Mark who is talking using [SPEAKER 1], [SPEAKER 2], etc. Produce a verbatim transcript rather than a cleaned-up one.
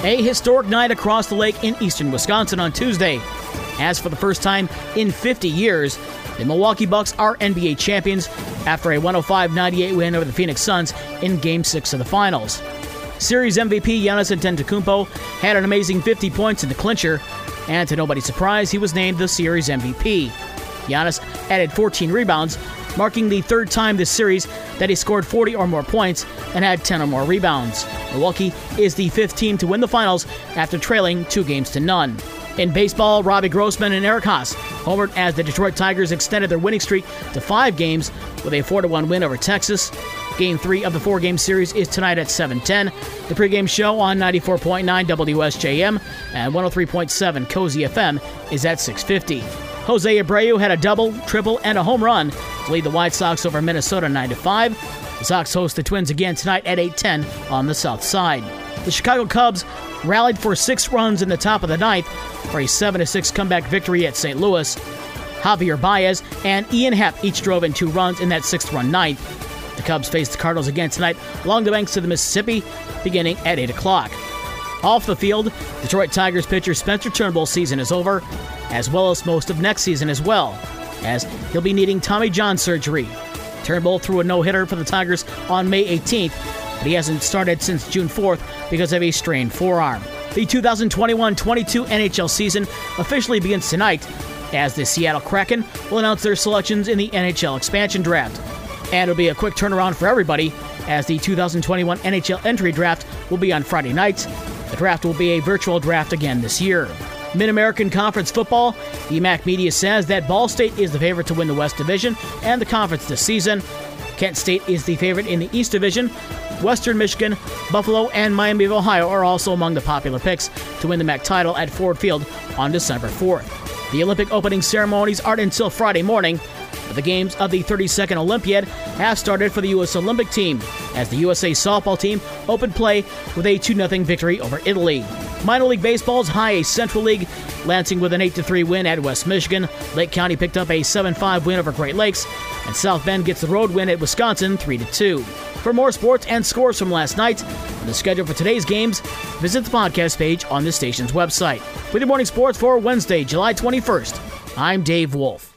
[SPEAKER 1] A historic night across the lake in eastern Wisconsin on Tuesday, as for the first time in fifty years, the Milwaukee Bucks are N B A champions after a one oh five ninety-eight win over the Phoenix Suns in Game six of the Finals. Series M V P Giannis Antetokounmpo had an amazing fifty points in the clincher, and to nobody's surprise, he was named the series M V P. Giannis added fourteen rebounds, marking the third time this series that he scored forty or more points and had ten or more rebounds. Milwaukee is the fifth team to win the finals after trailing two games to none. In baseball, Robbie Grossman and Eric Haas homered as the Detroit Tigers extended their winning streak to five games with a four to one win over Texas. Game three of the four-game series is tonight at seven ten. The pregame show on ninety-four point nine W S J M and one oh three point seven Cozy F M is at six fifty. Jose Abreu had a double, triple, and a home run to lead the White Sox over Minnesota nine to five. The Sox host the Twins again tonight at eight ten on the south side. The Chicago Cubs rallied for six runs in the top of the ninth for a seven to six comeback victory at Saint Louis. Javier Baez and Ian Happ each drove in two runs in that sixth-run ninth. The Cubs face the Cardinals again tonight along the banks of the Mississippi, beginning at eight o'clock. Off the field, Detroit Tigers pitcher Spencer Turnbull's season is over, as well as most of next season as well, as he'll be needing Tommy John surgery. Turnbull threw a no-hitter for the Tigers on May eighteenth, but he hasn't started since June fourth because of a strained forearm. The two thousand twenty-one twenty-two N H L season officially begins tonight, as the Seattle Kraken will announce their selections in the N H L expansion draft. And it'll be a quick turnaround for everybody, as the two thousand twenty-one N H L entry draft will be on Friday nights. The draft will be a virtual draft again this year. Mid-American Conference football, the M A C Media says that Ball State is the favorite to win the West Division and the conference this season. Kent State is the favorite in the East Division. Western Michigan, Buffalo, and Miami of Ohio are also among the popular picks to win the M A C title at Ford Field on December fourth. The Olympic opening ceremonies aren't until Friday morning, but the games of the thirty-second Olympiad have started for the U S Olympic team, as the U S A softball team opened play with a two nothing victory over Italy. Minor League Baseball's High A Central League, Lansing with an eight to three win at West Michigan. Lake County picked up a seven five win over Great Lakes, and South Bend gets the road win at Wisconsin three to two. For more sports and scores from last night and the schedule for today's games, visit the podcast page on the station's website. With your morning sports for Wednesday, July twenty-first, I'm Dave Wolf.